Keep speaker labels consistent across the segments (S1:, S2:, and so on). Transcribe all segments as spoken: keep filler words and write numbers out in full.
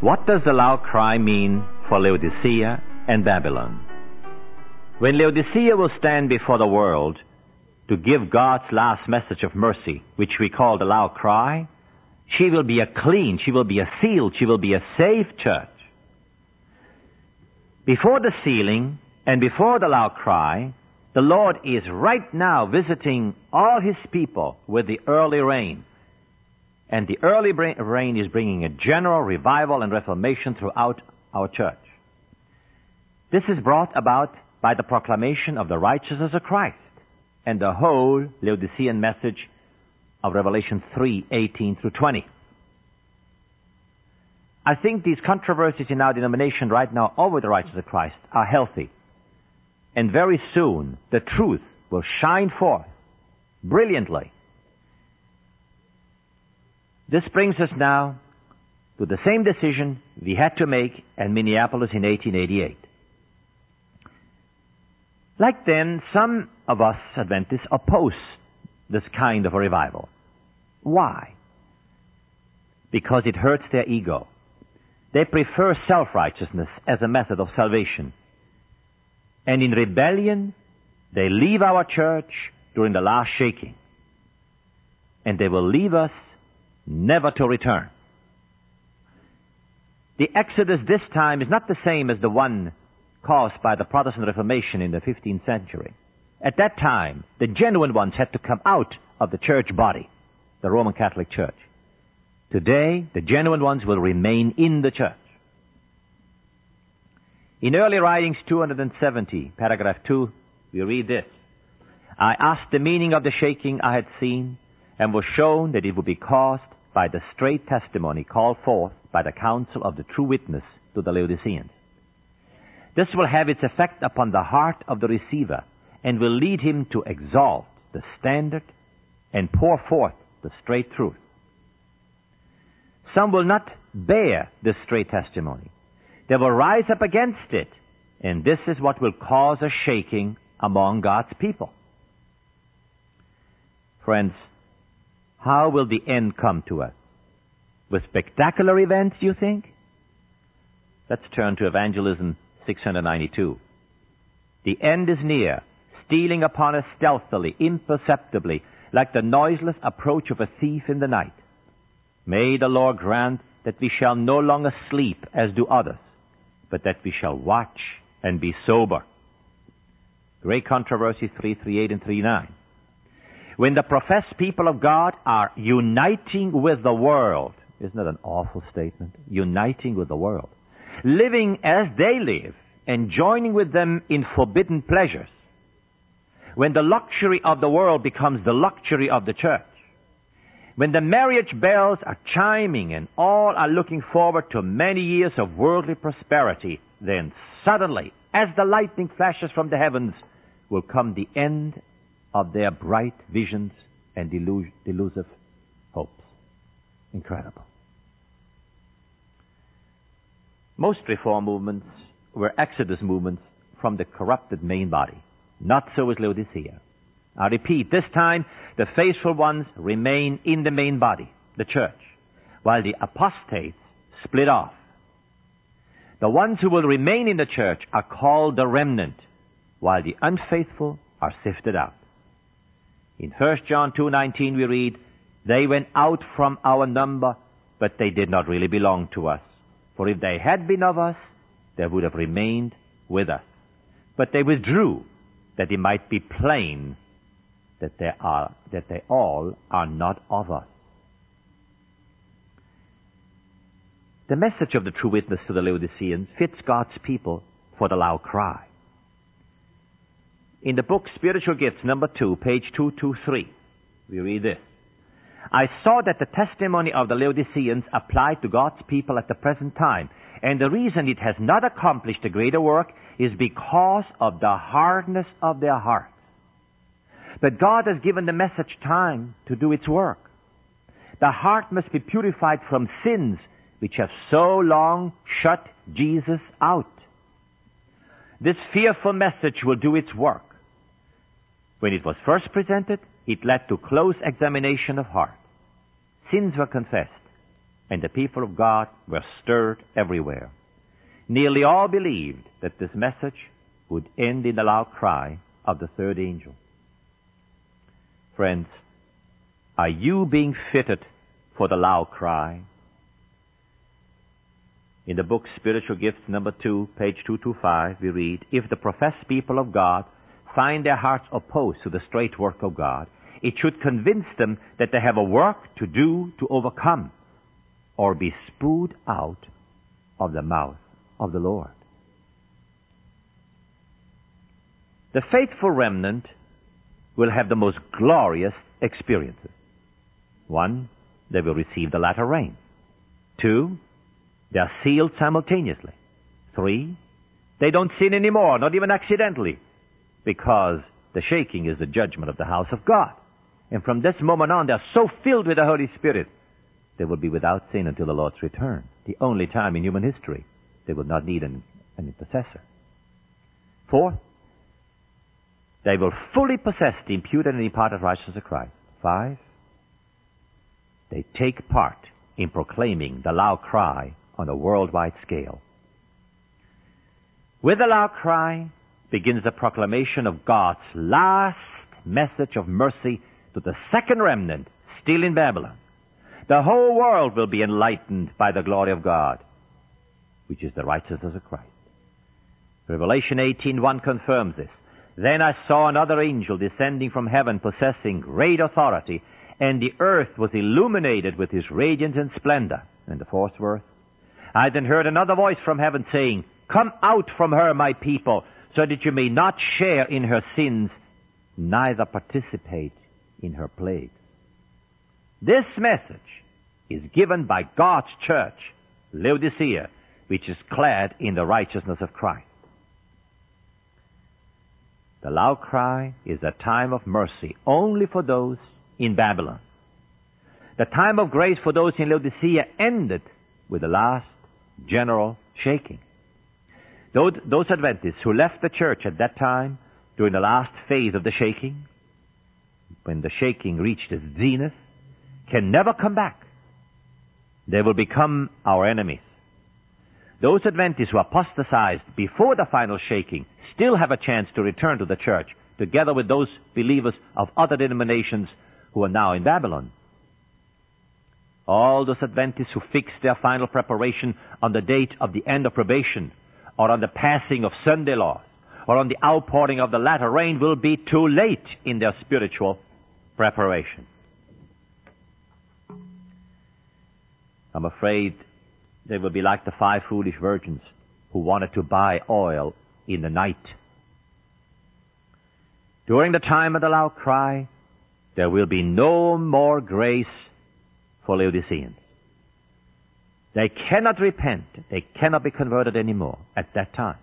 S1: What does the loud cry mean for Laodicea and Babylon? When Laodicea will stand before the world to give God's last message of mercy, which we call the loud cry, she will be a clean, she will be a sealed, she will be a safe church. Before the sealing and before the loud cry, the Lord is right now visiting all His people with the early rain. And the early rain is bringing a general revival and reformation throughout our church. This is brought about by the proclamation of the righteousness of Christ and the whole Laodicean message of Revelation three, eighteen through twenty. I think these controversies in our denomination right now over the righteousness of Christ are healthy. And very soon the truth will shine forth brilliantly. This brings us now to the same decision we had to make in Minneapolis in eighteen eighty-eight. Like then, some of us Adventists oppose this kind of a revival. Why? Because it hurts their ego. They prefer self-righteousness as a method of salvation. And in rebellion, they leave our church during the last shaking. And they will leave us never to return. The exodus this time is not the same as the one caused by the Protestant Reformation in the fifteenth century. At that time, the genuine ones had to come out of the church body, the Roman Catholic Church. Today, the genuine ones will remain in the church. In early writings two hundred seventy, paragraph two, we read this. I asked the meaning of the shaking I had seen, and was shown that it would be caused by the straight testimony called forth by the counsel of the true witness to the Laodiceans. This will have its effect upon the heart of the receiver and will lead him to exalt the standard and pour forth the straight truth. Some will not bear this straight testimony. They will rise up against it, and this is what will cause a shaking among God's people. Friends, how will the end come to us? With spectacular events, you think? Let's turn to Evangelism six ninety-two. The end is near, stealing upon us stealthily, imperceptibly, like the noiseless approach of a thief in the night. May the Lord grant that we shall no longer sleep as do others, but that we shall watch and be sober. Great Controversy three thirty-eight and thirty-nine. When the professed people of God are uniting with the world, isn't that an awful statement? Uniting with the world. Living as they live and joining with them in forbidden pleasures. When the luxury of the world becomes the luxury of the church. When the marriage bells are chiming and all are looking forward to many years of worldly prosperity, then suddenly, as the lightning flashes from the heavens, will come the end of their bright visions and delus- delusive hopes. Incredible. Most reform movements were exodus movements from the corrupted main body. Not so with Laodicea. I repeat, this time the faithful ones remain in the main body, the church, while the apostates split off. The ones who will remain in the church are called the remnant, while the unfaithful are sifted out. In First John two nineteen we read, they went out from our number, but they did not really belong to us. For if they had been of us, they would have remained with us. But they withdrew, that it might be plain that they are, that they all are not of us. The message of the true witness to the Laodiceans fits God's people for the loud cry. In the book Spiritual Gifts, number two, page two twenty-three, we read this. I saw that the testimony of the Laodiceans applied to God's people at the present time, and the reason it has not accomplished a greater work is because of the hardness of their hearts. But God has given the message time to do its work. The heart must be purified from sins which have so long shut Jesus out. This fearful message will do its work. When it was first presented, it led to close examination of heart. Sins were confessed, and the people of God were stirred everywhere. Nearly all believed that this message would end in the loud cry of the third angel. Friends, are you being fitted for the loud cry? In the book Spiritual Gifts, number two, page two twenty-five, we read, "If the professed people of God find their hearts opposed to the straight work of God, it should convince them that they have a work to do to overcome or be spewed out of the mouth of the Lord." The faithful remnant will have the most glorious experiences. One, they will receive the latter rain. Two, they are sealed simultaneously. Three, they don't sin anymore, not even accidentally, because the shaking is the judgment of the house of God. And from this moment on, they are so filled with the Holy Spirit, they will be without sin until the Lord's return. The only time in human history they will not need an, an intercessor. Fourth, they will fully possess the imputed and imparted righteousness of Christ. Five, they take part in proclaiming the loud cry on a worldwide scale. With the loud cry begins the proclamation of God's last message of mercy to the second remnant still in Babylon. The whole world will be enlightened by the glory of God, which is the righteousness of Christ. Revelation eighteen one confirms this. "Then I saw another angel descending from heaven, possessing great authority, and the earth was illuminated with his radiance and splendor." And the fourth verse, "I then heard another voice from heaven saying, 'Come out from her, my people, so that you may not share in her sins, neither participate in her plagues.'" This message is given by God's church, Laodicea, which is clad in the righteousness of Christ. The loud cry is a time of mercy only for those in Babylon. The time of grace for those in Laodicea ended with the last general shaking. Those, those Adventists who left the church at that time during the last phase of the shaking, when the shaking reached its zenith, can never come back. They will become our enemies. Those Adventists who apostatized before the final shaking still have a chance to return to the church, together with those believers of other denominations who are now in Babylon. All those Adventists who fix their final preparation on the date of the end of probation, or on the passing of Sunday laws, or on the outpouring of the latter rain will be too late in their spiritual preparation. I'm afraid they will be like the five foolish virgins who wanted to buy oil in the night. During the time of the loud cry, there will be no more grace for Laodiceans. They cannot repent. They cannot be converted anymore at that time.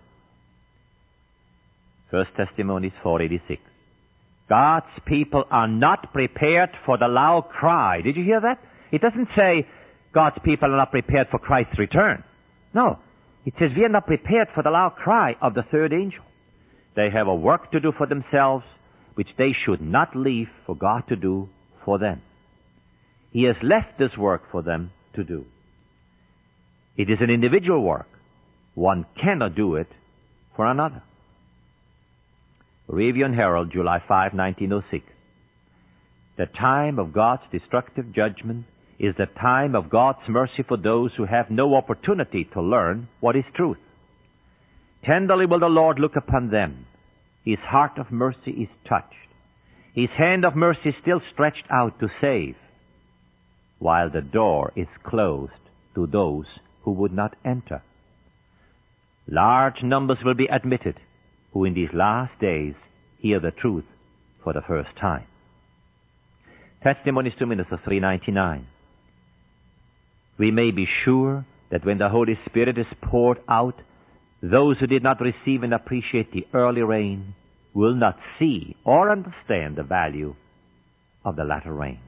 S1: First Thessalonians four eighty-six. God's people are not prepared for the loud cry. Did you hear that? It doesn't say God's people are not prepared for Christ's return. No. It says we are not prepared for the loud cry of the third angel. They have a work to do for themselves, which they should not leave for God to do for them. He has left this work for them to do. It is an individual work. One cannot do it for another. Review and Herald, July fifth, nineteen oh six. The time of God's destructive judgment is the time of God's mercy for those who have no opportunity to learn what is truth. Tenderly will the Lord look upon them. His heart of mercy is touched. His hand of mercy is still stretched out to save, while the door is closed to those who would not enter. Large numbers will be admitted who in these last days hear the truth for the first time. Testimonies to Ministers three ninety-nine. We may be sure that when the Holy Spirit is poured out, those who did not receive and appreciate the early rain will not see or understand the value of the latter rain.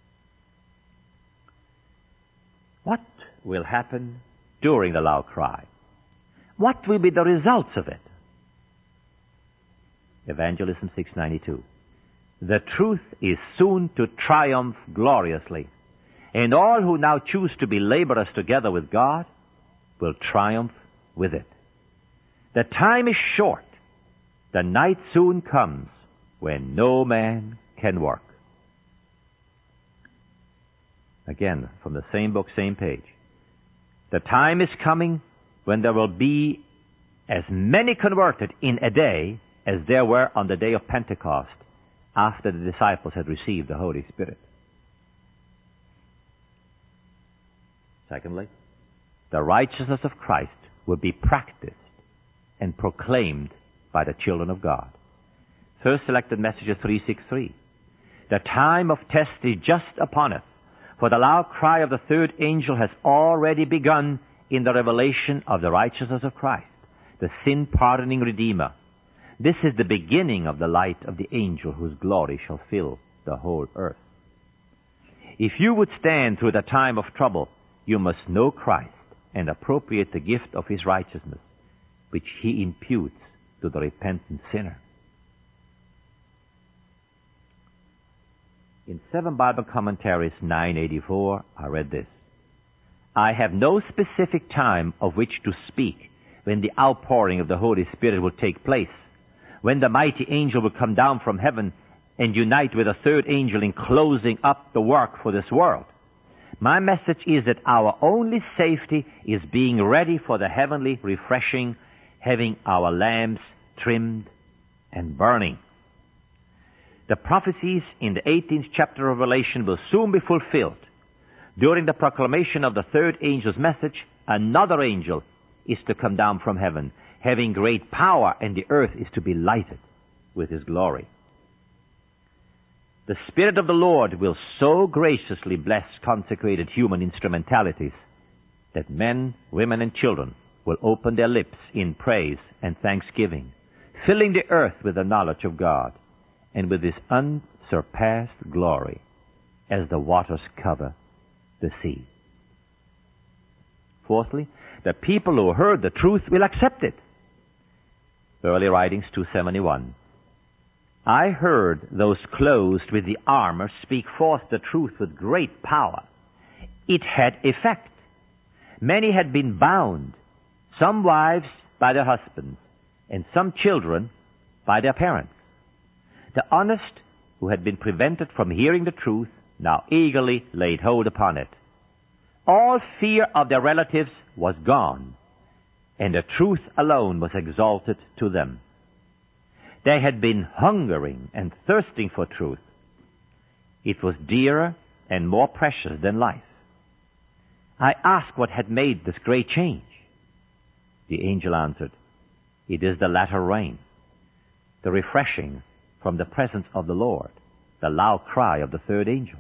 S1: What will happen during the loud cry? What will be the results of it? Evangelism six ninety-two. The truth is soon to triumph gloriously, And all who now choose to be laborers together with God will triumph with it. The time is short. The night soon comes when no man can work. Again, from the same book, same page. The time is coming when there will be as many converted in a day as there were on the day of Pentecost after the disciples had received the Holy Spirit. Secondly, the righteousness of Christ will be practiced and proclaimed by the children of God. First selected message is three sixty-three. The time of test is just upon us, for the loud cry of the third angel has already begun in the revelation of the righteousness of Christ, the sin-pardoning Redeemer. This is the beginning of the light of the angel whose glory shall fill the whole earth. If you would stand through the time of trouble, you must know Christ and appropriate the gift of his righteousness, which he imputes to the repentant sinner. In seven Bible Commentaries nine eighty-four, I read this: I have no specific time of which to speak when the outpouring of the Holy Spirit will take place, when the mighty angel will come down from heaven and unite with a third angel in closing up the work for this world. My message is that our only safety is being ready for the heavenly refreshing, having our lamps trimmed and burning. The prophecies in the eighteenth chapter of Revelation will soon be fulfilled. During the proclamation of the third angel's message, another angel is to come down from heaven, having great power, and the earth is to be lighted with his glory. The Spirit of the Lord will so graciously bless consecrated human instrumentalities that men, women, and children will open their lips in praise and thanksgiving, filling the earth with the knowledge of God and with his unsurpassed glory as the waters cover the sea. Fourthly, the people who heard the truth will accept it. Early Writings two seventy-one. I heard those clothed with the armor speak forth the truth with great power. It had effect. Many had been bound, some wives by their husbands, and some children by their parents. The honest, who had been prevented from hearing the truth, now eagerly laid hold upon it. All fear of their relatives was gone, and the truth alone was exalted to them. They had been hungering and thirsting for truth. It was dearer and more precious than life. I asked what had made this great change. The angel answered, it is the latter rain, the refreshing from the presence of the Lord, the loud cry of the third angel.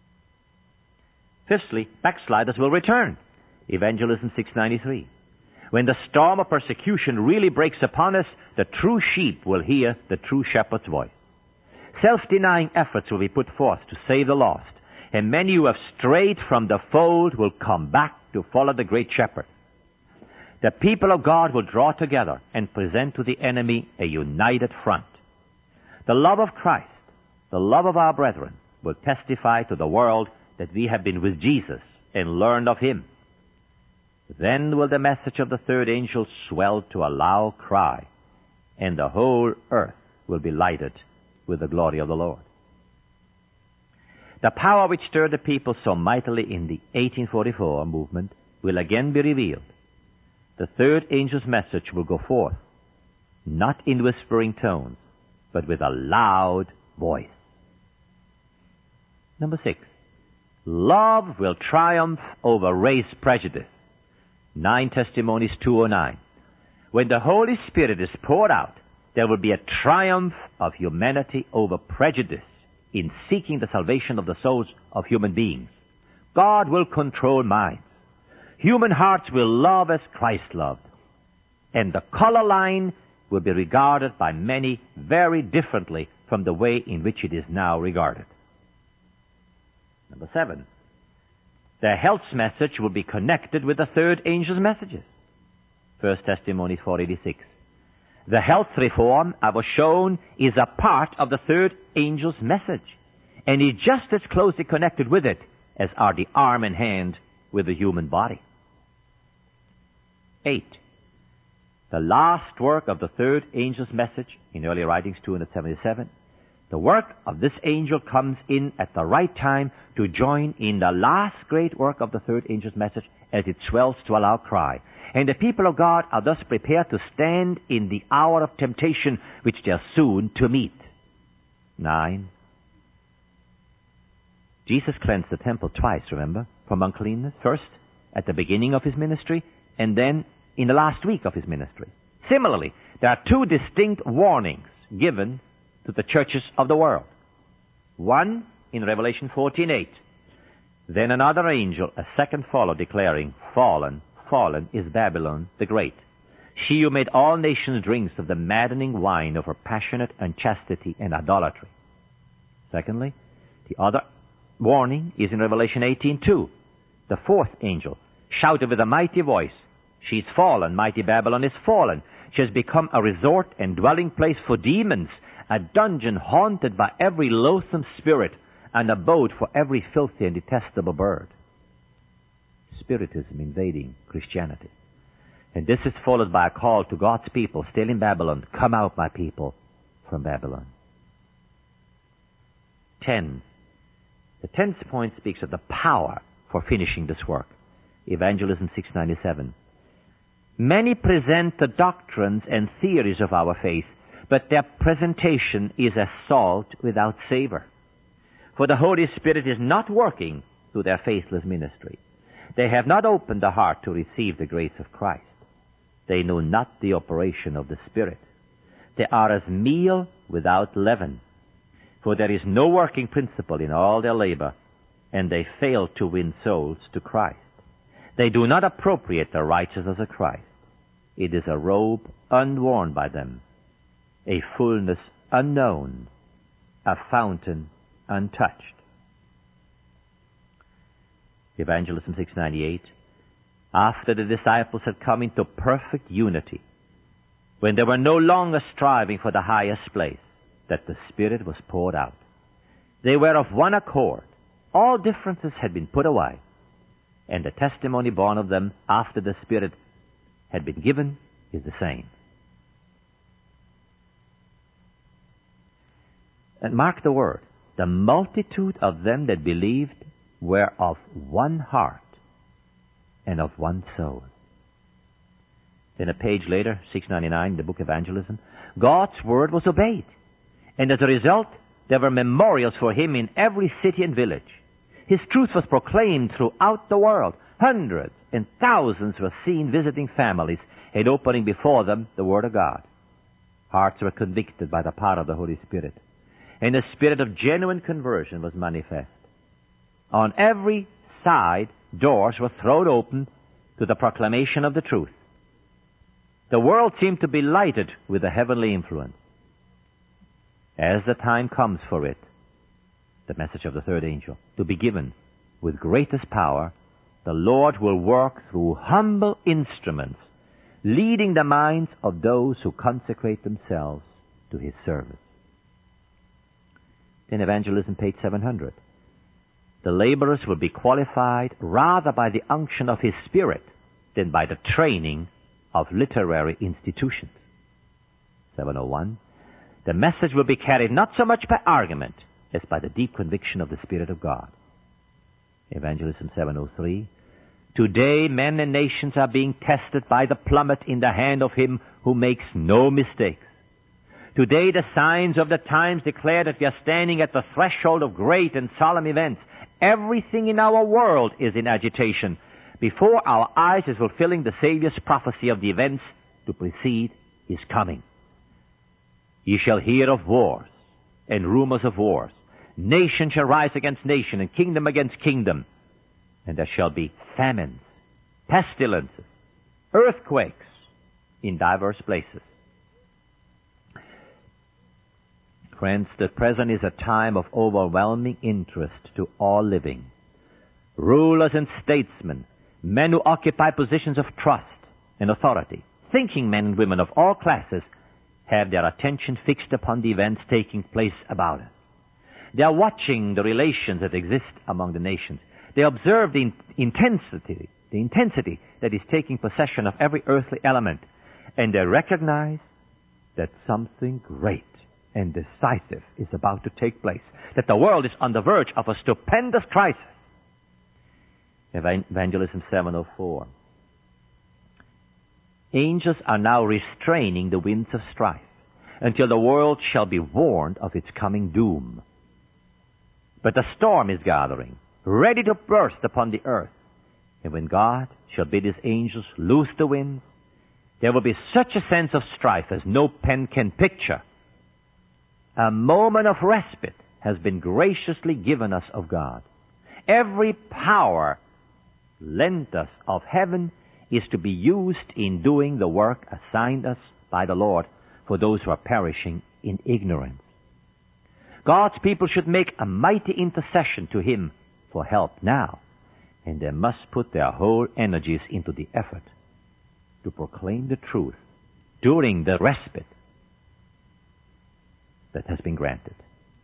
S1: Fifthly, backsliders will return. Evangelism six ninety-three. When the storm of persecution really breaks upon us, the true sheep will hear the true shepherd's voice. Self-denying efforts will be put forth to save the lost, and many who have strayed from the fold will come back to follow the great shepherd. The people of God will draw together and present to the enemy a united front. The love of Christ, the love of our brethren, will testify to the world that we have been with Jesus and learned of him. Then will the message of the third angel swell to a loud cry, and the whole earth will be lighted with the glory of the Lord. The power which stirred the people so mightily in the eighteen forty-four movement will again be revealed. The third angel's message will go forth, not in whispering tones, but with a loud voice. Number six, love will triumph over race prejudice. Nine Testimonies two oh nine. When the Holy Spirit is poured out, there will be a triumph of humanity over prejudice in seeking the salvation of the souls of human beings. God will control minds. Human hearts will love as Christ loved. And the color line will be regarded by many very differently from the way in which it is now regarded. Number seven, the health message will be connected with the third angel's messages. First Testimonies four eighty-six. The health reform, I was shown, is a part of the third angel's message, and is just as closely connected with it as are the arm and hand with the human body. Eight. The last work of the third angel's message in early writings two seventy-seven. The work of this angel comes in at the right time to join in the last great work of the third angel's message as it swells to a loud cry. And the people of God are thus prepared to stand in the hour of temptation which they are soon to meet. Nine. Jesus cleansed the temple twice, remember, from uncleanness. First, at the beginning of his ministry, and then in the last week of his ministry. Similarly, there are two distinct warnings given to the churches of the world. One in Revelation fourteen eight. Then another angel, a second followed, declaring, Fallen, fallen is Babylon the Great, she who made all nations drink of the maddening wine of her passionate unchastity and idolatry. Secondly, the other warning is in Revelation eighteen two. The fourth angel shouted with a mighty voice, She is fallen, mighty Babylon is fallen. She has become a resort and dwelling place for demons, a dungeon haunted by every loathsome spirit, an abode for every filthy and detestable bird. Spiritism invading Christianity. And this is followed by a call to God's people still in Babylon, come out, my people, from Babylon. Ten. The tenth point speaks of the power for finishing this work. Evangelism six ninety-seven. Many present the doctrines and theories of our faith, but their presentation is as salt without savor. For the Holy Spirit is not working through their faithless ministry. They have not opened the heart to receive the grace of Christ. They know not the operation of the Spirit. They are as meal without leaven. For there is no working principle in all their labor, and they fail to win souls to Christ. They do not appropriate the righteousness of Christ. It is a robe unworn by them, a fullness unknown, a fountain untouched. Evangelism six ninety-eight. After the disciples had come into perfect unity, when they were no longer striving for the highest place, that the Spirit was poured out. They were of one accord. All differences had been put away, and the testimony borne of them after the Spirit had been given is the same. And mark the word, the multitude of them that believed were of one heart and of one soul. Then a page later, six ninety-nine, the book Evangelism, God's word was obeyed. And as a result, there were memorials for him in every city and village. His truth was proclaimed throughout the world. Hundreds and thousands were seen visiting families and opening before them the Word of God. Hearts were convicted by the power of the Holy Spirit. And the spirit of genuine conversion was manifest. On every side, doors were thrown open to the proclamation of the truth. The world seemed to be lighted with a heavenly influence. As the time comes for it, the message of the third angel, to be given with greatest power, the Lord will work through humble instruments, leading the minds of those who consecrate themselves to his service. In Evangelism, page seven hundred, the laborers will be qualified rather by the unction of his Spirit than by the training of literary institutions. seven oh one, the message will be carried not so much by argument as by the deep conviction of the Spirit of God. Evangelism seven oh three, today men and nations are being tested by the plummet in the hand of him who makes no mistakes. Today the signs of the times declare that we are standing at the threshold of great and solemn events. Everything in our world is in agitation. Before our eyes is fulfilling the Savior's prophecy of the events to precede his coming. Ye shall hear of wars and rumors of wars. Nation shall rise against nation and kingdom against kingdom. And there shall be famines, pestilences, earthquakes in diverse places. Friends, the present is a time of overwhelming interest to all living. Rulers and statesmen, men who occupy positions of trust and authority, thinking men and women of all classes, have their attention fixed upon the events taking place about us. They are watching the relations that exist among the nations. They observe the in- intensity, the intensity that is taking possession of every earthly element, and they recognize that something great and decisive is about to take place, that the world is on the verge of a stupendous crisis. Evangelism seven oh four. Angels are now restraining the winds of strife until the world shall be warned of its coming doom. But the storm is gathering, ready to burst upon the earth. And when God shall bid his angels loose the winds, there will be such a sense of strife as no pen can picture. A moment of respite has been graciously given us of God. Every power lent us of heaven is to be used in doing the work assigned us by the Lord for those who are perishing in ignorance. God's people should make a mighty intercession to him for help now, and they must put their whole energies into the effort to proclaim the truth during the respite that has been granted.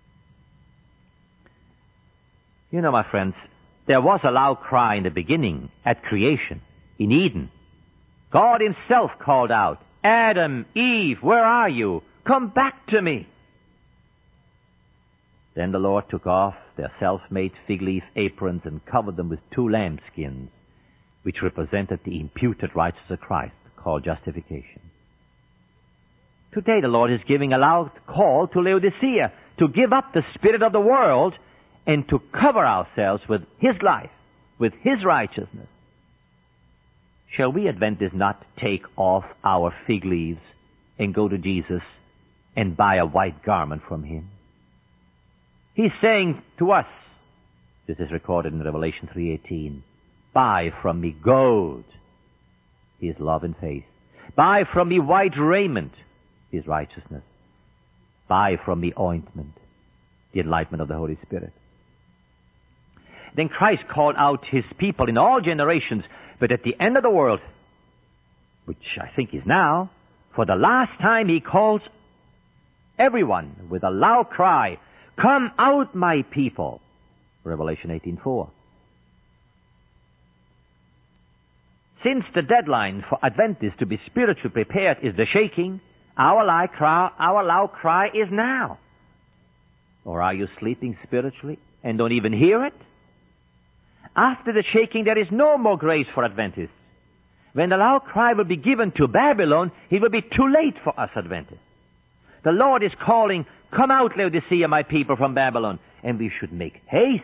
S1: You know, my friends, there was a loud cry in the beginning at creation, in Eden. God himself called out, "Adam, Eve, where are you? Come back to me." Then the Lord took off their self-made fig leaf aprons and covered them with two lambskins, which represented the imputed righteousness of Christ, called justification. Today the Lord is giving a loud call to Laodicea to give up the spirit of the world and to cover ourselves with his life, with his righteousness. Shall we Adventists not take off our fig leaves and go to Jesus and buy a white garment from him? He's saying to us, this is recorded in Revelation three eighteen, "Buy from me gold," his love and faith. "Buy from me white raiment," his righteousness. "Buy from me ointment," the enlightenment of the Holy Spirit. Then Christ called out his people in all generations, but at the end of the world, which I think is now, for the last time he calls everyone with a loud cry, "Come out, my people." Revelation eighteen four. Since the deadline for Adventists to be spiritually prepared is the shaking, our loud cry, our loud cry is now. Or are you sleeping spiritually and don't even hear it? After the shaking, there is no more grace for Adventists. When the loud cry will be given to Babylon, it will be too late for us Adventists. The Lord is calling, "Come out, Laodicea, my people, from Babylon," and we should make haste.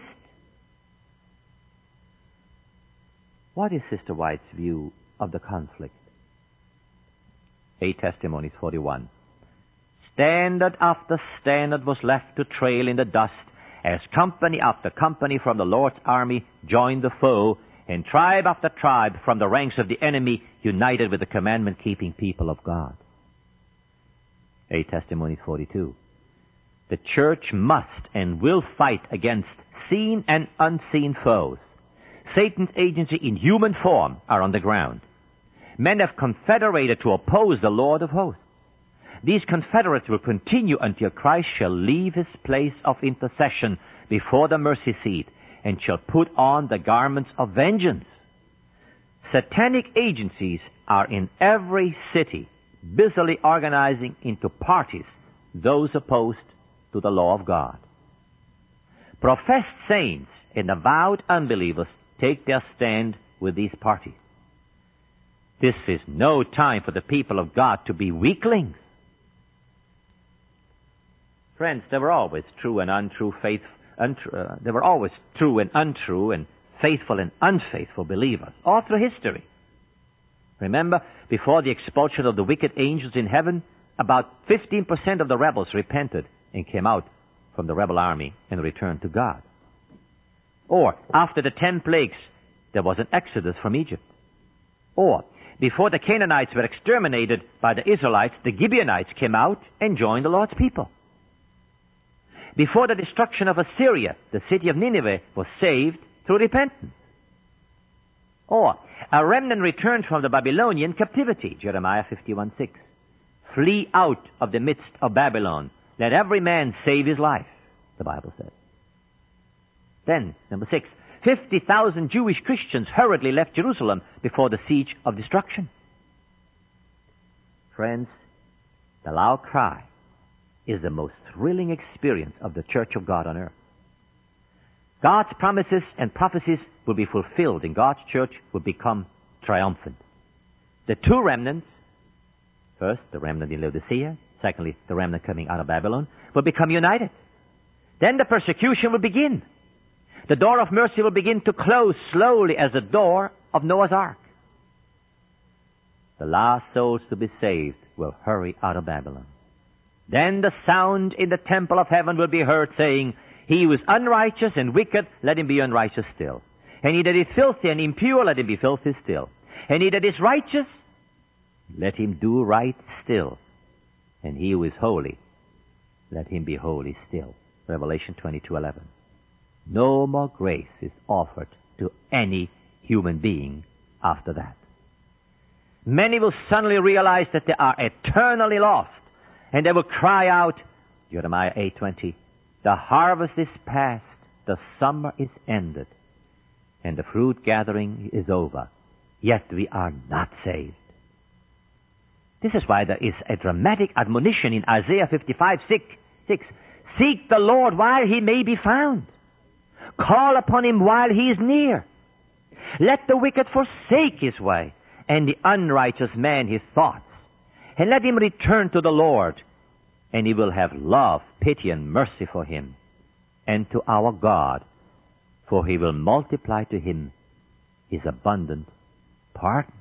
S1: What is Sister White's view of the conflict? Eight Testimonies forty-one. Standard after standard was left to trail in the dust as company after company from the Lord's army joined the foe, and tribe after tribe from the ranks of the enemy united with the commandment-keeping people of God. Eight Testimonies forty-two. The church must and will fight against seen and unseen foes. Satan's agency in human form are on the ground. Men have confederated to oppose the Lord of hosts. These confederates will continue until Christ shall leave his place of intercession before the mercy seat and shall put on the garments of vengeance. Satanic agencies are in every city, busily organizing into parties those opposed to the law of God. Professed saints and avowed unbelievers take their stand with these parties. This is no time for the people of God to be weaklings. Friends, there were always true and untrue faith. Untru- uh, there were always true and untrue, and faithful and unfaithful believers all through history. Remember, before the expulsion of the wicked angels in heaven, about fifteen percent of the rebels repented and came out from the rebel army and returned to God. Or, after the ten plagues, there was an exodus from Egypt. Or, before the Canaanites were exterminated by the Israelites, the Gibeonites came out and joined the Lord's people. Before the destruction of Assyria, the city of Nineveh was saved through repentance. Or, a remnant returned from the Babylonian captivity, Jeremiah fifty-one six. Flee out of the midst of Babylon. Let every man save his life, the Bible says. Then, number six, fifty thousand Jewish Christians hurriedly left Jerusalem before the siege of destruction. Friends, the loud cry is the most thrilling experience of the Church of God on earth. God's promises and prophecies will be fulfilled, and God's church will become triumphant. The two remnants, first the remnant in Laodicea, secondly the remnant coming out of Babylon, will become united. Then the persecution will begin. The door of mercy will begin to close slowly as the door of Noah's Ark. The last souls to be saved will hurry out of Babylon. Then the sound in the temple of heaven will be heard saying, "He who is unrighteous and wicked, let him be unrighteous still. And he that is filthy and impure, let him be filthy still. And he that is righteous, let him do right still. And he who is holy, let him be holy still." Revelation twenty-two eleven. No more grace is offered to any human being after that. Many will suddenly realize that they are eternally lost, and they will cry out, Jeremiah eight twenty, "The harvest is past, the summer is ended, and the fruit gathering is over, yet we are not saved." This is why there is a dramatic admonition in Isaiah fifty-five six. Seek the Lord while he may be found. Call upon him while he is near. Let the wicked forsake his way, and the unrighteous man his thoughts. And let him return to the Lord, and he will have love, pity, and mercy for him, and to our God, for he will multiply to him his abundant pardon.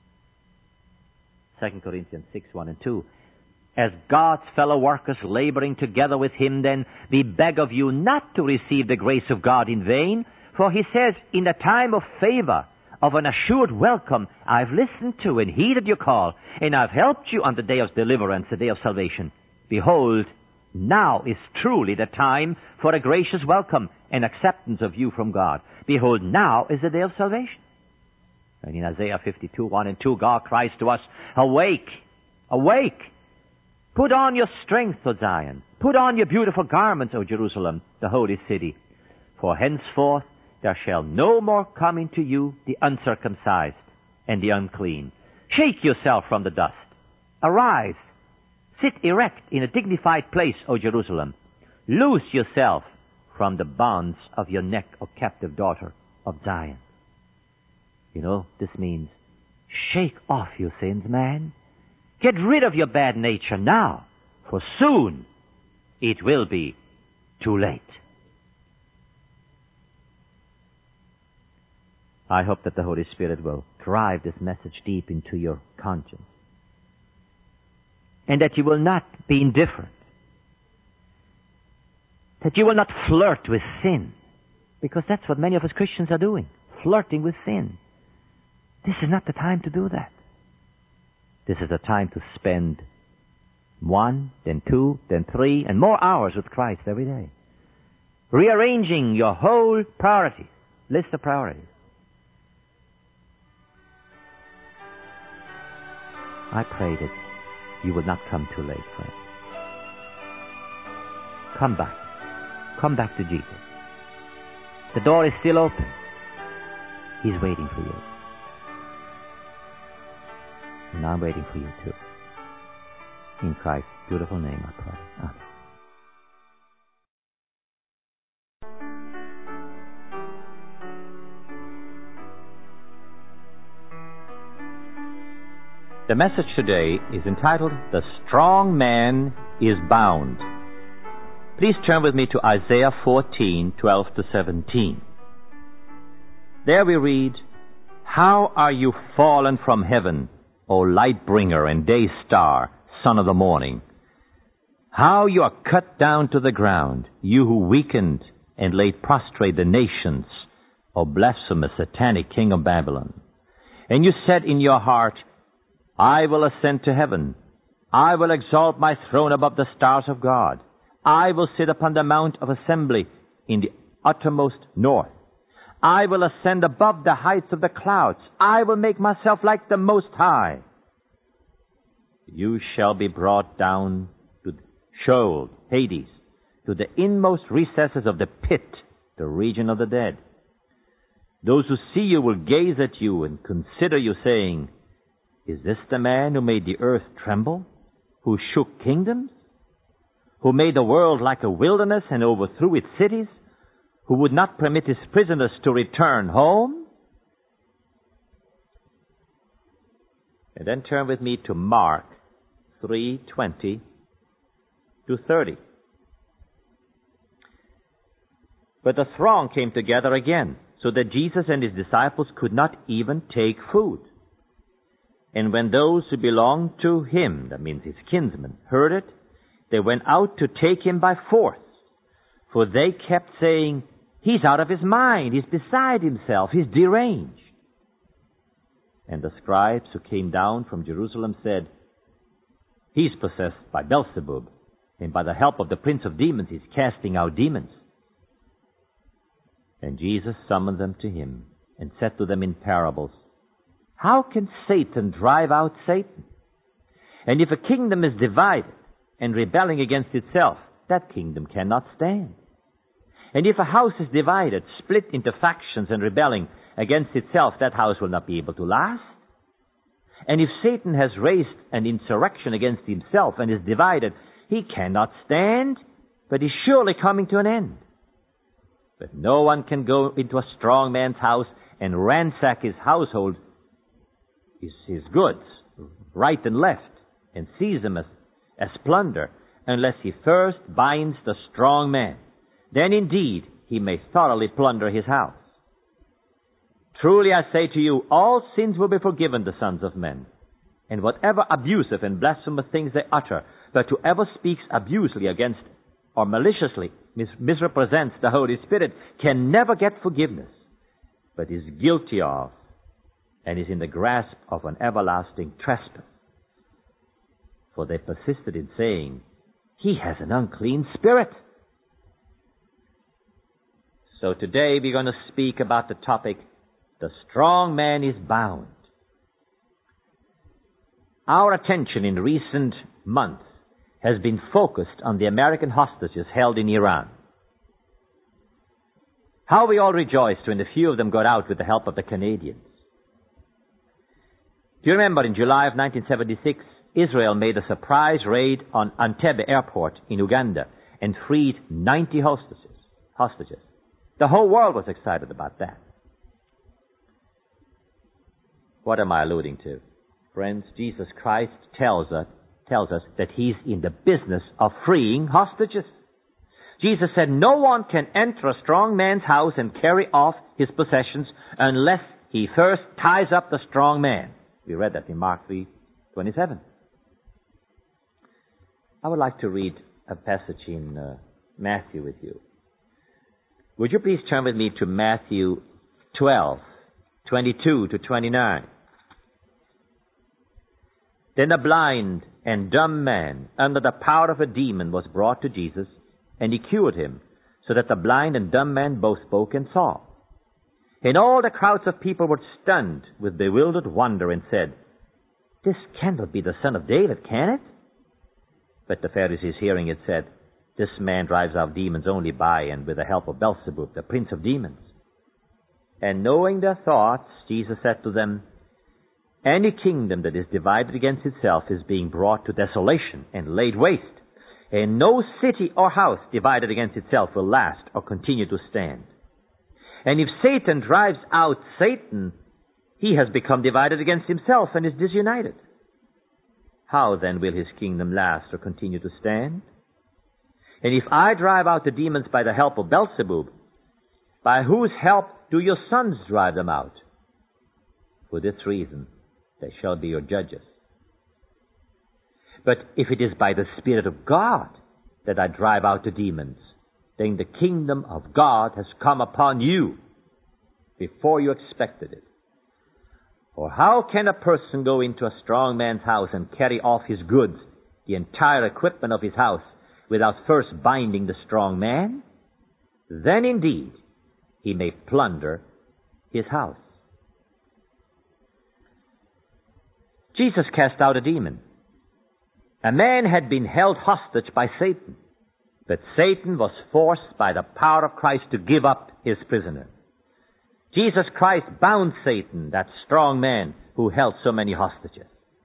S1: Second Corinthians six one and two. As God's fellow workers laboring together with him, then, we beg of you not to receive the grace of God in vain, for he says, "In the time of favor, of an assured welcome, I've listened to and heeded your call, and I've helped you on the day of deliverance, the day of salvation. Behold, now is truly the time for a gracious welcome and acceptance of you from God. Behold, now is the day of salvation." And in Isaiah fifty-two one and two, God cries to us, "Awake, awake! Put on your strength, O Zion. Put on your beautiful garments, O Jerusalem, the holy city. For henceforth there shall no more come into you the uncircumcised and the unclean. Shake yourself from the dust. Arise. Sit erect in a dignified place, O Jerusalem. Loose yourself from the bonds of your neck, O captive daughter of Zion." You know, this means shake off your sins, man. Get rid of your bad nature now, for soon it will be too late. I hope that the Holy Spirit will drive this message deep into your conscience, and that you will not be indifferent, that you will not flirt with sin, because that's what many of us Christians are doing, flirting with sin. This is not the time to do that. This is the time to spend one, then two, then three, and more hours with Christ every day, rearranging your whole priorities, list of priorities. I pray that you will not come too late, friend. Come back. Come back to Jesus. The door is still open. He's waiting for you. And I'm waiting for you too. In Christ's beautiful name I pray. Amen. The message today is entitled, "The Strong Man is Bound." Please turn with me to Isaiah fourteen, twelve to seventeen. There we read, "How are you fallen from heaven, O light bringer and day star, son of the morning? How you are cut down to the ground, you who weakened and laid prostrate the nations, O blasphemous satanic king of Babylon. And you said in your heart, I will ascend to heaven. I will exalt my throne above the stars of God. I will sit upon the mount of assembly in the uttermost north. I will ascend above the heights of the clouds. I will make myself like the Most High. You shall be brought down to Sheol, Hades, to the inmost recesses of the pit, the region of the dead. Those who see you will gaze at you and consider you, saying, "Is this the man who made the earth tremble, who shook kingdoms, who made the world like a wilderness and overthrew its cities, who would not permit his prisoners to return home?" And then turn with me to Mark three twenty to thirty. But the throng came together again, so that Jesus and his disciples could not even take food. And when those who belonged to him, that means his kinsmen, heard it, they went out to take him by force. For they kept saying, "He's out of his mind, he's beside himself, he's deranged." And the scribes who came down from Jerusalem said, "He's possessed by Beelzebub, and by the help of the prince of demons he's casting out demons." And Jesus summoned them to him, and said to them in parables, "How can Satan drive out Satan? And if a kingdom is divided and rebelling against itself, that kingdom cannot stand. And if a house is divided, split into factions and rebelling against itself, that house will not be able to last. And if Satan has raised an insurrection against himself and is divided, he cannot stand, but is surely coming to an end. But no one can go into a strong man's house and ransack his household, his, his goods, right and left, and seize them as, as plunder, unless he first binds the strong man. Then indeed he may thoroughly plunder his house. Truly I say to you, all sins will be forgiven the sons of men, and whatever abusive and blasphemous things they utter. But whoever speaks abusively against or maliciously mis- misrepresents the Holy Spirit can never get forgiveness, but is guilty of and is in the grasp of an everlasting trespass. For they persisted in saying, "He has an unclean spirit." So today we're going to speak about the topic, "The strong man is bound." Our attention in recent months has been focused on the American hostages held in Iran. How we all rejoiced when a few of them got out with the help of the Canadians. Do you remember in July of nineteen seventy-six, Israel made a surprise raid on Entebbe Airport in Uganda and freed ninety hostages. hostages. The whole world was excited about that. What am I alluding to? Friends, Jesus Christ tells us tells us that he's in the business of freeing hostages. Jesus said, "No one can enter a strong man's house and carry off his possessions unless he first ties up the strong man." We read that in Mark three twenty-seven. I would like to read a passage in uh, Matthew with you. Would you please turn with me to Matthew twelve, twenty-two to twenty-nine. Then a blind and dumb man, under the power of a demon, was brought to Jesus, and he cured him, so that the blind and dumb man both spoke and saw. And all the crowds of people were stunned with bewildered wonder and said, "This cannot be the son of David, can it?" But the Pharisees, hearing it, said, "This man drives out demons only by and with the help of Beelzebub, the prince of demons." And knowing their thoughts, Jesus said to them, "Any kingdom that is divided against itself is being brought to desolation and laid waste, and no city or house divided against itself will last or continue to stand. And if Satan drives out Satan, he has become divided against himself and is disunited. How then will his kingdom last or continue to stand? And if I drive out the demons by the help of Beelzebub, by whose help do your sons drive them out? For this reason they shall be your judges. But if it is by the Spirit of God that I drive out the demons, then the kingdom of God has come upon you before you expected it. Or how can a person go into a strong man's house and carry off his goods, the entire equipment of his house, without first binding the strong man? Then indeed he may plunder his house." Jesus cast out a demon. A man had been held hostage by Satan, but Satan was forced by the power of Christ to give up his prisoner. Jesus Christ bound Satan, that strong man who held so many hostages.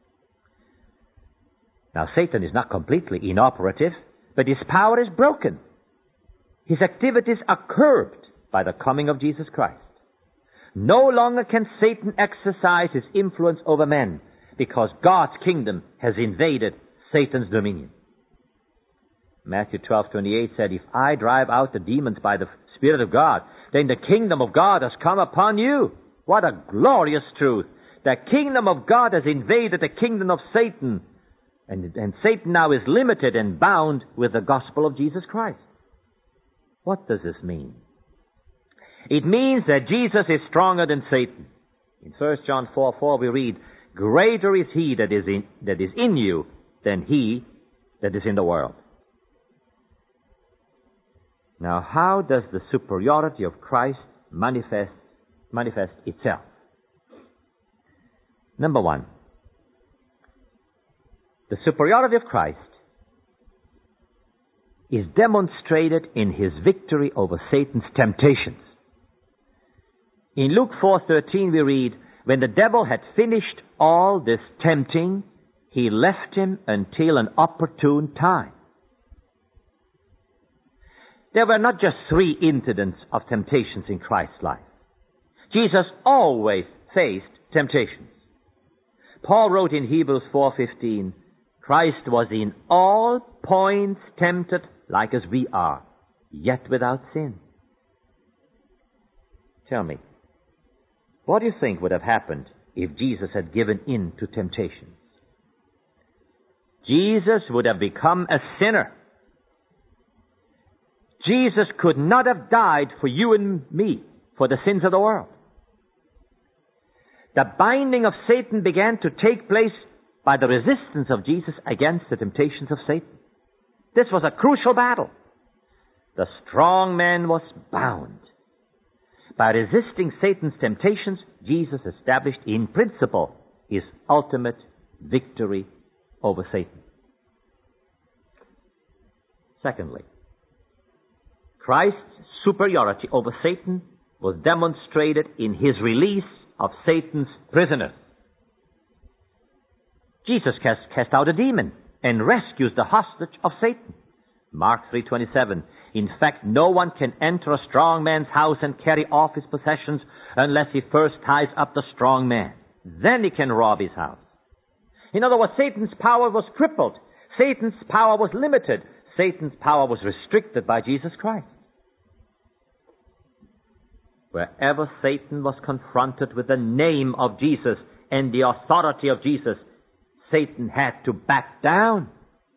S1: Now, Satan is not completely inoperative, but his power is broken. His activities are curbed by the coming of Jesus Christ. No longer can Satan exercise his influence over men because God's kingdom has invaded Satan's dominion. Matthew twelve twenty-eight said, "If I drive out the demons by the Spirit of God, then the kingdom of God has come upon you." What a glorious truth. The kingdom of God has invaded the kingdom of Satan. And, and Satan now is limited and bound with the gospel of Jesus Christ. What does this mean? It means that Jesus is stronger than Satan. In First John four four we read, "Greater is he that is in, that is in you than he that is in the world." Now, how does the superiority of Christ manifest, manifest itself? Number one, the superiority of Christ is demonstrated in his victory over Satan's temptations. In Luke four thirteen we read, "When the devil had finished all this tempting, he left him until an opportune time." There were not just three incidents of temptations in Christ's life. Jesus always faced temptations. Paul wrote in Hebrews four fifteen, "Christ was in all points tempted like as we are, yet without sin." Tell me, what do you think would have happened if Jesus had given in to temptations? Jesus would have become a sinner. Jesus could not have died for you and me, for the sins of the world. The binding of Satan began to take place by the resistance of Jesus against the temptations of Satan. This was a crucial battle. The strong man was bound. By resisting Satan's temptations, Jesus established in principle his ultimate victory over Satan. Secondly, Christ's superiority over Satan was demonstrated in his release of Satan's prisoners. Jesus cast, cast out a demon and rescues the hostage of Satan. Mark three twenty-seven. "In fact, no one can enter a strong man's house and carry off his possessions unless he first ties up the strong man. Then he can rob his house." In other words, Satan's power was crippled. Satan's power was limited. Satan's power was restricted by Jesus Christ. Wherever Satan was confronted with the name of Jesus and the authority of Jesus, Satan had to back down.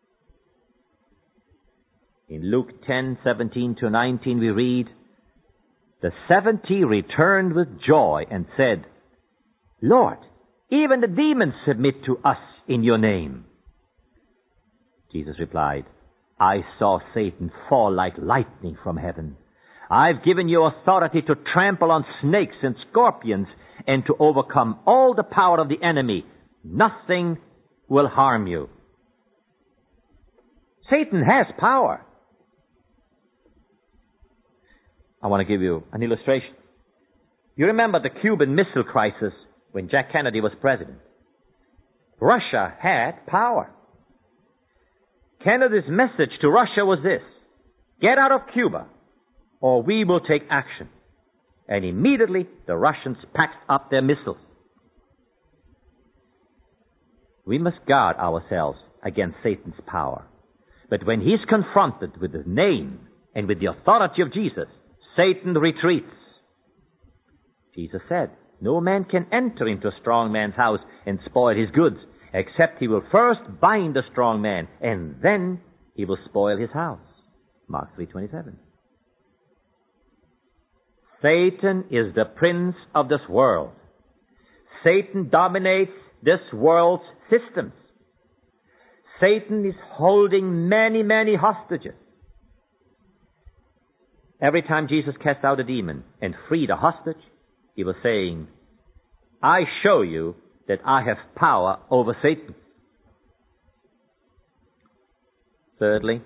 S1: In Luke ten seventeen to nineteen we read, "The seventy returned with joy and said, 'Lord, even the demons submit to us in your name.' Jesus replied, 'I saw Satan fall like lightning from heaven. I've given you authority to trample on snakes and scorpions and to overcome all the power of the enemy. Nothing will harm you.'" Satan has power. I want to give you an illustration. You remember the Cuban Missile Crisis when Jack Kennedy was president. Russia had power. Kennedy's message to Russia was this: "Get out of Cuba, or we will take action." And immediately the Russians packed up their missiles. We must guard ourselves against Satan's power. But when he's confronted with the name and with the authority of Jesus, Satan retreats. Jesus said, "No man can enter into a strong man's house and spoil his goods, except he will first bind the strong man, and then he will spoil his house." Mark three twenty-seven. Satan is the prince of this world. Satan dominates this world's systems. Satan is holding many, many hostages. Every time Jesus cast out a demon and freed a hostage, he was saying, "I show you that I have power over Satan." Thirdly,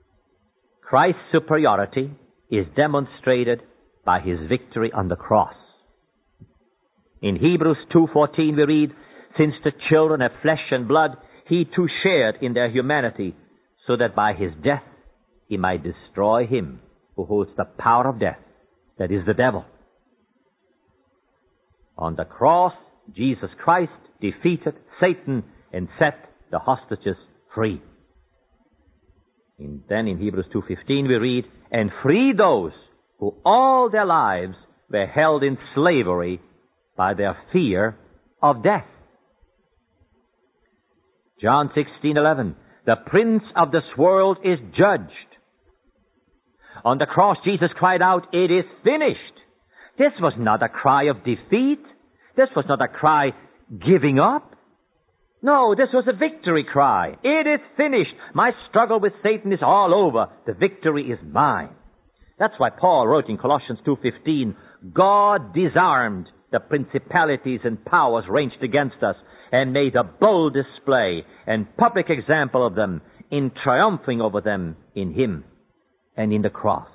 S1: Christ's superiority is demonstrated by his victory on the cross.
S2: In Hebrews two fourteen we read, "Since the children have flesh and blood, he too shared in their humanity, so that by his death he might destroy him who holds the power of death, that is the devil." On the cross, Jesus Christ defeated Satan and set the hostages free. And then in Hebrews two fifteen we read, "And free those who all their lives were held in slavery by their fear of death." John sixteen eleven, "The prince of this world is judged." On the cross, Jesus cried out, "It is finished." This was not a cry of defeat. This was not a cry giving up. No, this was a victory cry. It is finished. My struggle with Satan is all over. The victory is mine. That's why Paul wrote in Colossians two fifteen, "God disarmed the principalities and powers ranged against us and made a bold display and public example of them in triumphing over them in him and in the cross."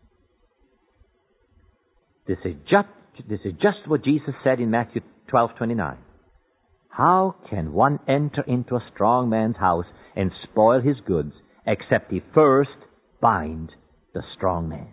S2: This is just, this is just what Jesus said in Matthew twelve twenty-nine. "How can one enter into a strong man's house and spoil his goods, except he first bind the strong man?"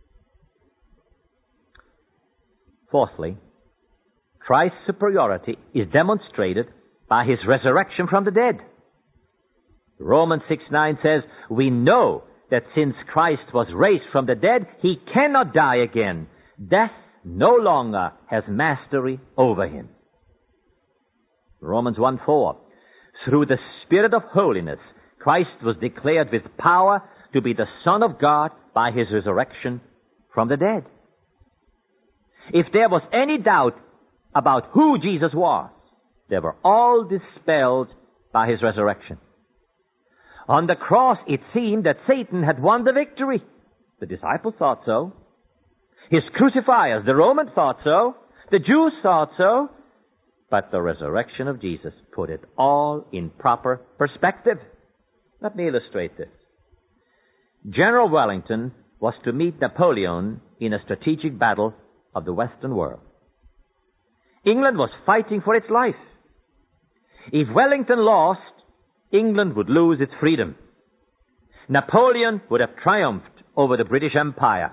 S2: Fourthly, Christ's superiority is demonstrated by his resurrection from the dead. Romans six nine says, "We know that since Christ was raised from the dead, he cannot die again. Death no longer has mastery over him." Romans one four, "Through the Spirit of holiness, Christ was declared with power to be the Son of God by his resurrection from the dead." If there was any doubt about who Jesus was, they were all dispelled by his resurrection. On the cross, it seemed that Satan had won the victory. The disciples thought so. His crucifiers, the Romans, thought so. The Jews thought so. But the resurrection of Jesus put it all in proper perspective. Let me illustrate this. General Wellington was to meet Napoleon in a strategic battle of the Western world. England was fighting for its life. If Wellington lost, England would lose its freedom. Napoleon would have triumphed over the British Empire.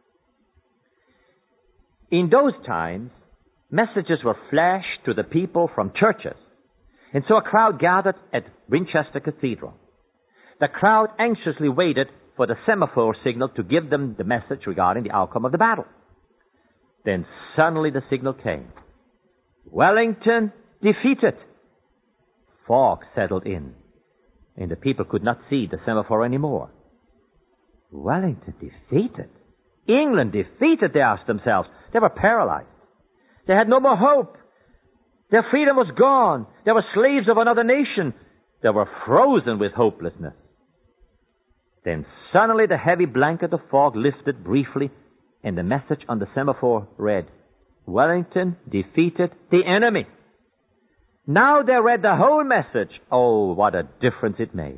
S2: In those times, messages were flashed to the people from churches, and so a crowd gathered at Winchester Cathedral. The crowd anxiously waited for the semaphore signal to give them the message regarding the outcome of the battle. Then suddenly the signal came. "Wellington defeated." Fog settled in, and the people could not see the semaphore anymore. Wellington defeated? England defeated, they asked themselves. They were paralyzed. They had no more hope. Their freedom was gone. They were slaves of another nation. They were frozen with hopelessness. Then suddenly the heavy blanket of fog lifted briefly, and the message on the semaphore read, "Wellington defeated the enemy." Now they read the whole message. Oh, what a difference it made.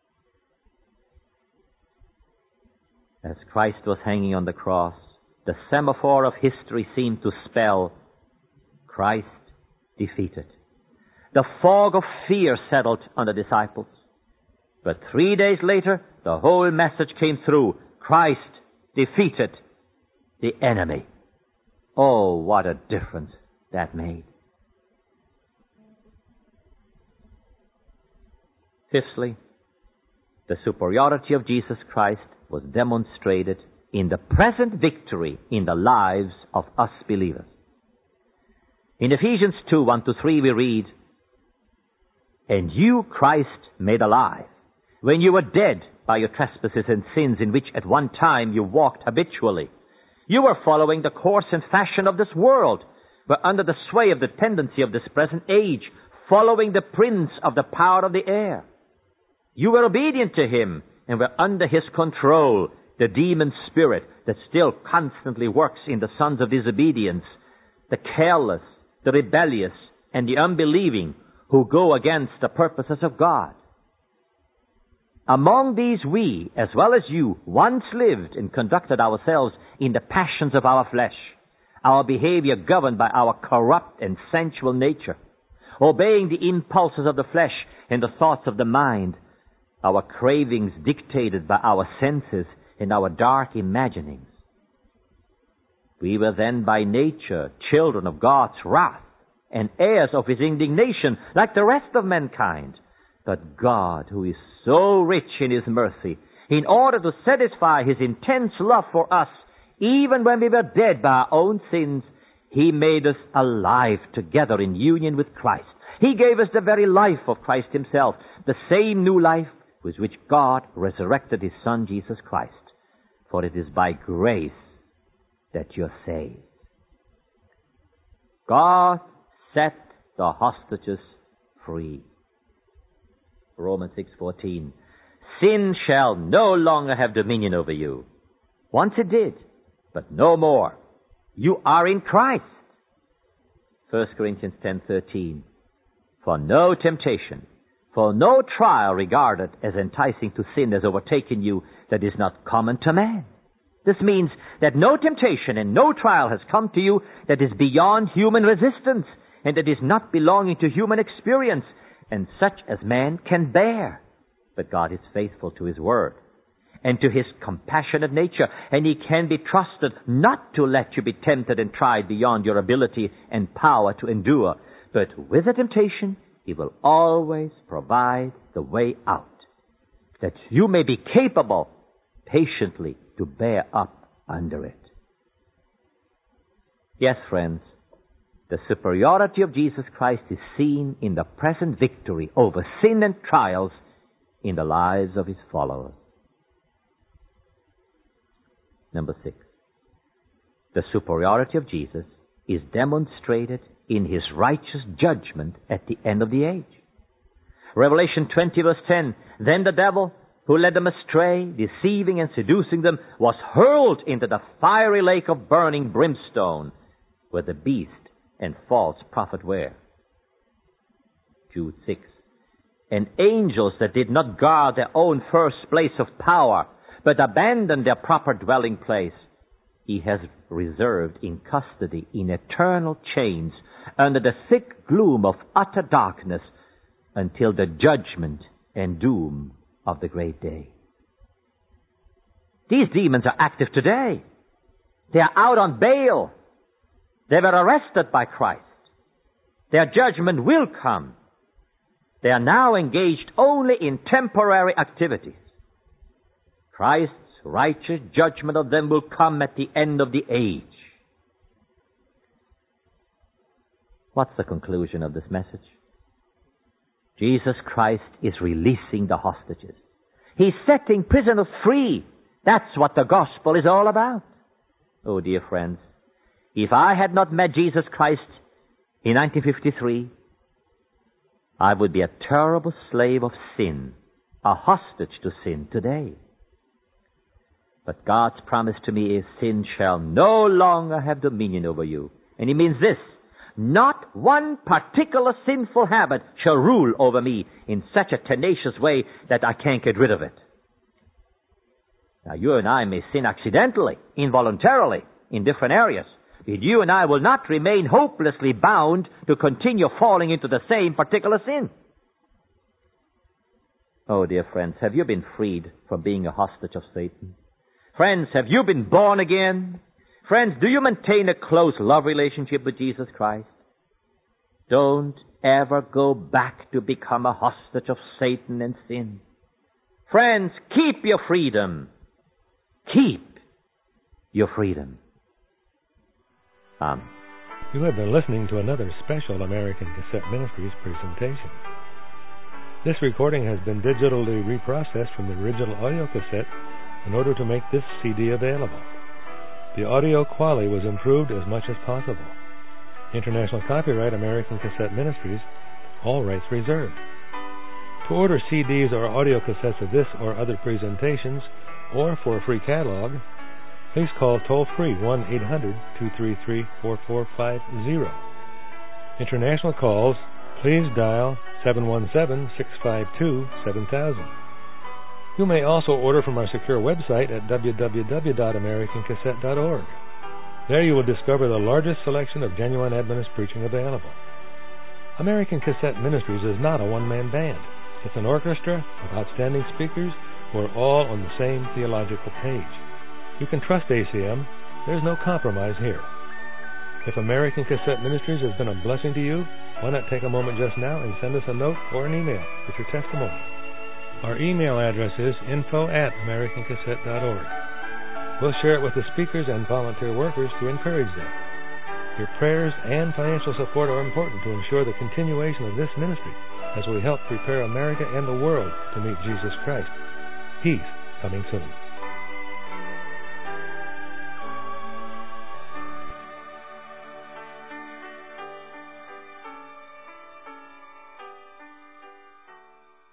S2: As Christ was hanging on the cross, the semaphore of history seemed to spell Christ defeated. The fog of fear settled on the disciples. But three days later, the whole message came through. Christ defeated the enemy. Oh, what a difference that made. Fifthly, the superiority of Jesus Christ was demonstrated in the present victory in the lives of us believers. In Ephesians two, one to three, we read, "And you Christ made alive, when you were dead by your trespasses and sins in which at one time you walked habitually. You were following the course and fashion of this world, were under the sway of the tendency of this present age, following the prince of the power of the air. You were obedient to him and were under his control, the demon spirit that still constantly works in the sons of disobedience, the careless, the rebellious, and the unbelieving who go against the purposes of God. Among these we, as well as you, once lived and conducted ourselves in the passions of our flesh, our behavior governed by our corrupt and sensual nature, obeying the impulses of the flesh and the thoughts of the mind, our cravings dictated by our senses and our dark imaginings. We were then by nature children of God's wrath and heirs of His indignation, like the rest of mankind. But God, who is so rich in His mercy, in order to satisfy His intense love for us, even when we were dead by our own sins, He made us alive together in union with Christ. He gave us the very life of Christ Himself, the same new life with which God resurrected His Son, Jesus Christ. For it is by grace that you're saved. God set the hostages free. Romans six fourteen. Sin shall no longer have dominion over you. Once it did, but no more. You are in Christ. First Corinthians ten thirteen. For no temptation, for no trial regarded as enticing to sin has overtaken you that is not common to man. This means that no temptation and no trial has come to you that is beyond human resistance and that is not belonging to human experience and such as man can bear. But God is faithful to His word and to His compassionate nature, and He can be trusted not to let you be tempted and tried beyond your ability and power to endure. But with the temptation, He will always provide the way out, that you may be capable patiently to bear up under it. Yes, friends, the superiority of Jesus Christ is seen in the present victory over sin and trials in the lives of His followers. Number six, the superiority of Jesus is demonstrated in His righteous judgment at the end of the age. Revelation twenty verse ten, then the devil, who led them astray, deceiving and seducing them, was hurled into the fiery lake of burning brimstone, where the beast and false prophet were. Jude six, and angels that did not guard their own first place of power, but abandoned their proper dwelling place, He has reserved in custody in eternal chains under the thick gloom of utter darkness until the judgment and doom of the great day. These demons are active today. They are out on bail. They were arrested by Christ. Their judgment will come. They are now engaged only in temporary activities. Christ's righteous judgment of them will come at the end of the age. What's the conclusion of this message? Jesus Christ is releasing the hostages. He's setting prisoners free. That's what the gospel is all about. Oh, dear friends, if I had not met Jesus Christ in nineteen fifty-three, I would be a terrible slave of sin, a hostage to sin today. But God's promise to me is, sin shall no longer have dominion over you. And He means this: not one particular sinful habit shall rule over me in such a tenacious way that I can't get rid of it. Now, you and I may sin accidentally, involuntarily, in different areas. But you and I will not remain hopelessly bound to continue falling into the same particular sin. Oh, dear friends, have you been freed from being a hostage of Satan? Friends, have you been born again? Friends, do you maintain a close love relationship with Jesus Christ? Don't ever go back to become a hostage of Satan and sin. Friends, keep your freedom. Keep your freedom. Amen.
S3: You have been listening to another special American Cassette Ministries presentation. This recording has been digitally reprocessed from the original audio cassette in order to make this C D available. The audio quality was improved as much as possible. International copyright American Cassette Ministries, all rights reserved. To order C Ds or audio cassettes of this or other presentations, or for a free catalog, please call toll-free one eight hundred two three three four four five zero. International calls, please dial seven one seven six five two seven thousand. You may also order from our secure website at w w w dot american cassette dot org. There you will discover the largest selection of genuine Adventist preaching available. American Cassette Ministries is not a one-man band. It's an orchestra of outstanding speakers who are all on the same theological page. You can trust A C M. There's no compromise here. If American Cassette Ministries has been a blessing to you, why not take a moment just now and send us a note or an email with your testimony. Our email address is info at american cassette dot org. We'll share it with the speakers and volunteer workers to encourage them. Your prayers and financial support are important to ensure the continuation of this ministry as we help prepare America and the world to meet Jesus Christ. He's coming soon.